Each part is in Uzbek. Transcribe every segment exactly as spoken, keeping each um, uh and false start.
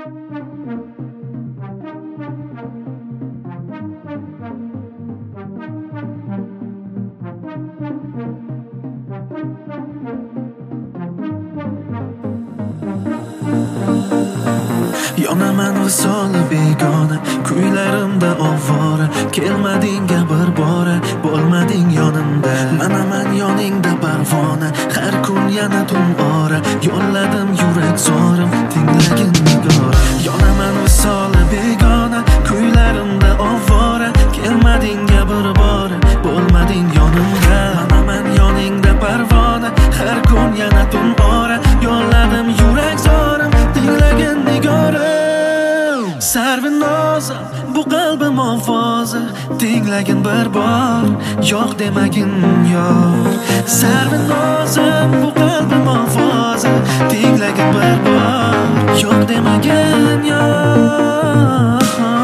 Yonaman visoli begona, kuylarimda ovora. Kelmadingga bir bora, bo'lmading yonimda. Manaman yoningda parvona, har kun yana tun ora. Yo'lladim yurak zorim, tinglagin nigora. Yonaman visoli begona, kuylarimda ovora. Kelmadingga bir bora, bo'lmading yonimda. Manaman yoningda parvona, har kun yana tun ora. Yo'lladim yurak zorim, tinglagin nigora. Sarvinoza, bu qalbim ovozi, tinglagin bir bor, yo'q demagin yor. Sarvinoza, bu qalbim ovozi, tinglagin bir bor, yo'q demagin yor.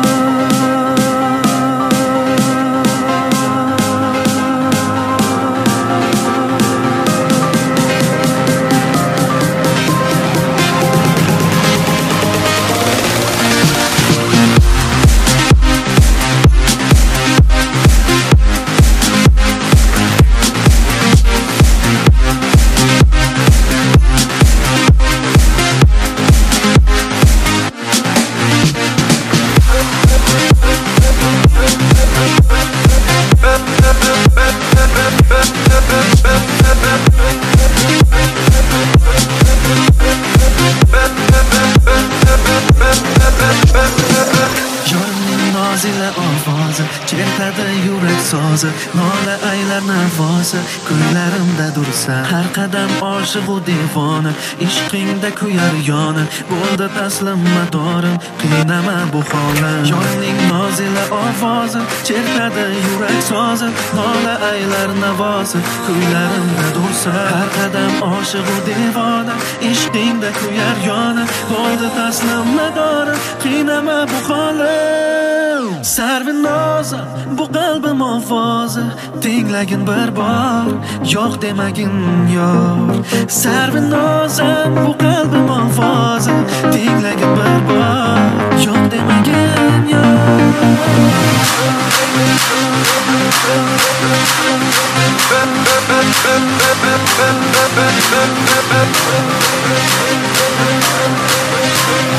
Chertadi yurak sozi, nola aylar navosi, kuylarimda dursa. Har qadam oshiq u devona, ishqingda kuyar yoni. Bo'ldi taslim madorim, qiynama bu holim. Yonning nozila ovozi, chertadi yurak sozi, nola aylar navosi, kuylarimda dursa. Har qadam oshiq u devona, ishqingda kuyar yoni. Bo'ldi taslim madorim, qiynama bu holim. Sarvinoza, bu qalbim ovozi, tinglagin bir bor, yo'q demagin yor. Sarvinoza, bu qalbim ovozi, tinglagin bir bor, yo'q demagin yor.